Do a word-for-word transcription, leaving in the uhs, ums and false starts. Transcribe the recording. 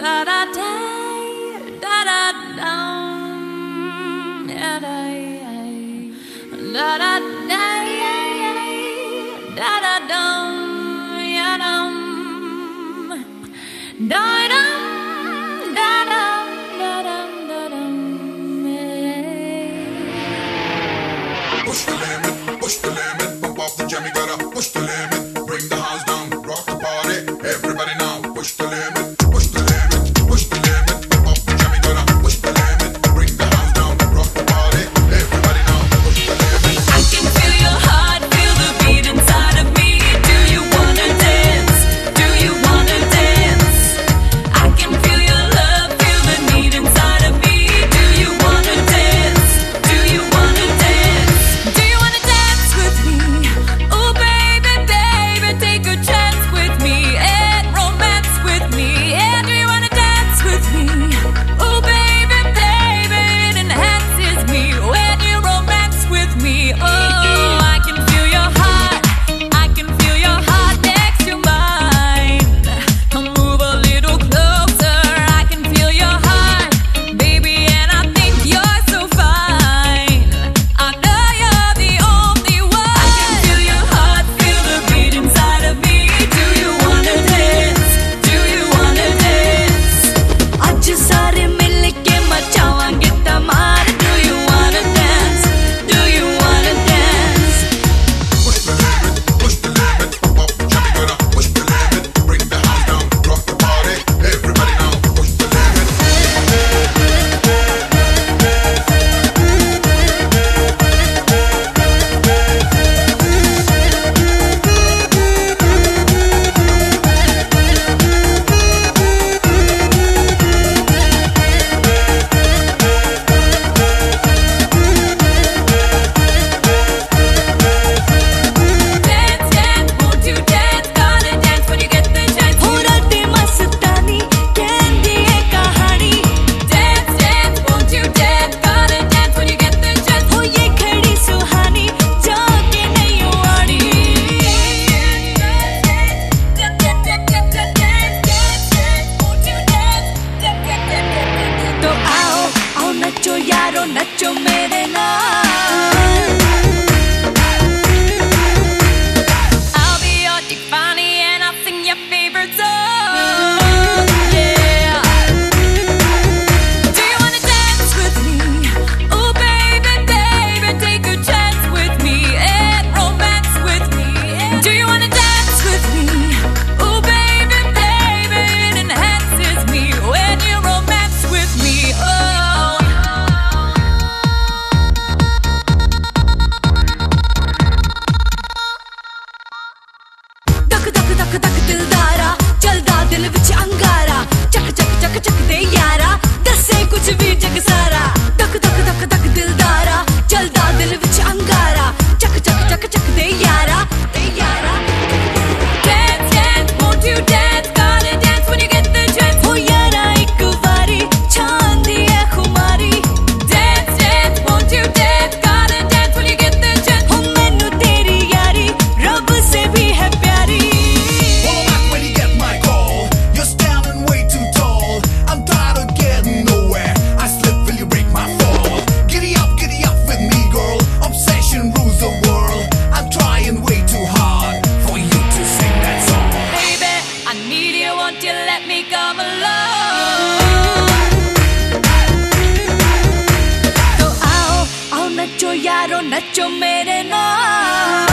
da da da da da dum, da da da da da da dum, ya dum, da dum, da dum, da dum, da dum. Push the limit, push the limit, bump off the jam, you gotta push the limit, bring the house down, rock the party, everybody now, push the limit, push the limit, push the limit, bump off the jam, you gotta push the limit, bring the house down, rock the party, everybody now, push the limit. I can feel your heart, feel the beat inside of me. Do you wanna dance? Do you wanna dance? I can feel your love, feel the need inside of me. Do you wanna dance? Do you wanna dance? Do you wanna dance with me? Oh baby, baby, take a chance with me and romance with me. Yeah, do you wanna dance with me? Oh baby, baby, it enhances me when you romance with me. Oh, I can feel your heart, I can feel your heart next to mine. Come move a little closer, I can feel your heart, baby, and I think you're so fine. I know you're the only one. I can feel your heart, feel the beat inside of me. Do you wanna dance? Do you wanna dance? आज सारे मिलके मचावांगे धमाल. Do you wanna dance? Do you wanna dance? Push the limit, push the limit, bump off the jam, you gotta push the limit, bring the house down, rock the party, everybody now, push the limit. Dance, dance, won't you dance? Gotta dance when you get the chance. हो राते मस्तानी, कहती है कहानी. Dance, dance, won't you dance? Gotta dance when you get the chance. हो ये खड़ी सुहानी, जाके नहीं आनी. तो आओ, आओ नचो यारो, नचो मेरे नाल. I'll be your Tiffany and I'll sing your favorite song. Yeah. Do you wanna dance with me? Oh baby, baby, take a chance with me and romance with me. Do you wanna dance with me? Oh baby, baby, it enhances me when you romance with me. Oh. धक धक धक धक दिलदारा, चलदा दिल विच अंगारा. चक चक चक चक दे यारा, दसे कुछ भी जग सारा. धक धक धक धक दिलदारा, चलदा दिल विच अंगारा. चक चक चक चक दे यारा, दे यारा. Dance, dance, won't you dance? Gotta dance when you get the chance. हो यारा एक बारी, चांदी है खुमारी. Dance, dance, won't you dance? Gotta dance when you get the chance. हो मैनू तेरी यारी, रब से भी है प्यारी. Follow back when you get my call. You're standing way too tall. I'm tired of getting nowhere. I slip, will you break my fall? Giddy up, giddy up with me, girl. Obsession rules the world. I'm trying way too hard for you to sing that song. Baby, I need you, won't you let me come along? तो आओ, आओ नचो यारो, नचो मेरे नाल.